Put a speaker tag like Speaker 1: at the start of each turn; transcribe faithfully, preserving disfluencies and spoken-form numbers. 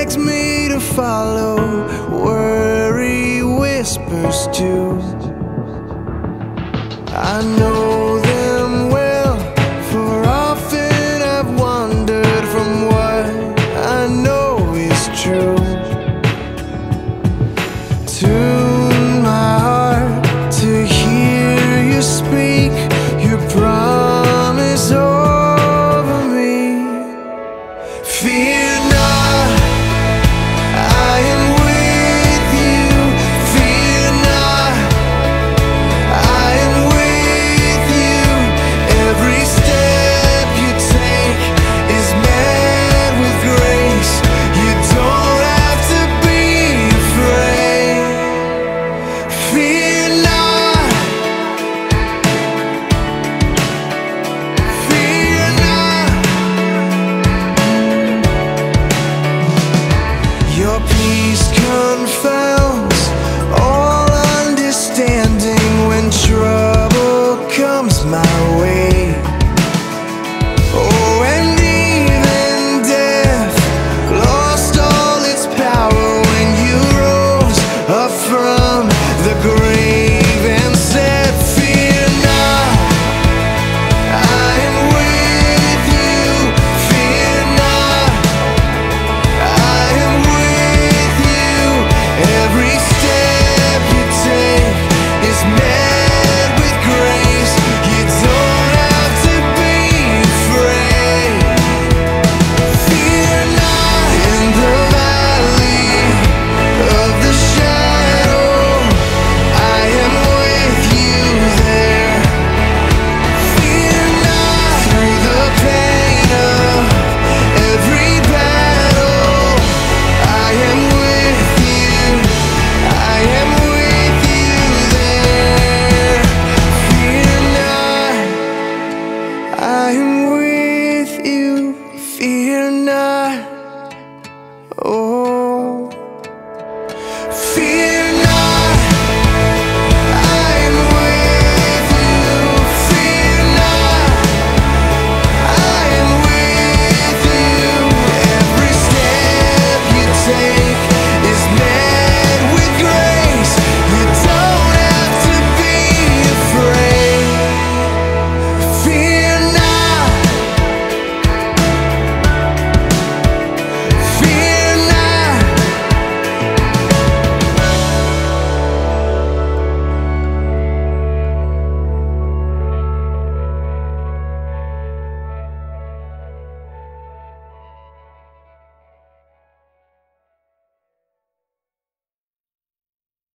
Speaker 1: begs me to follow, worry whispers too. I know them well, for often I've wandered from what I know is true. Tune my heart to hear you speak your promise over me. Fear not, I am with you. Fear not, I am with you. Every step you take is met with grace. You don't have to be afraid. Fear not, fear not. Your peace confounds all understanding when trouble comes my way. Oh, and even death lost all its power when you rose up from the grave and said, fear not, I am with you. Fear not, I am with you. Every step you take is met with grace. You don't have to be afraid. Fear not, in the valley of the shadow, I am with you there. Fear not, through the pain of every battle, I am with you, I am with you there. Fear not, I am with you. Fear not, oh.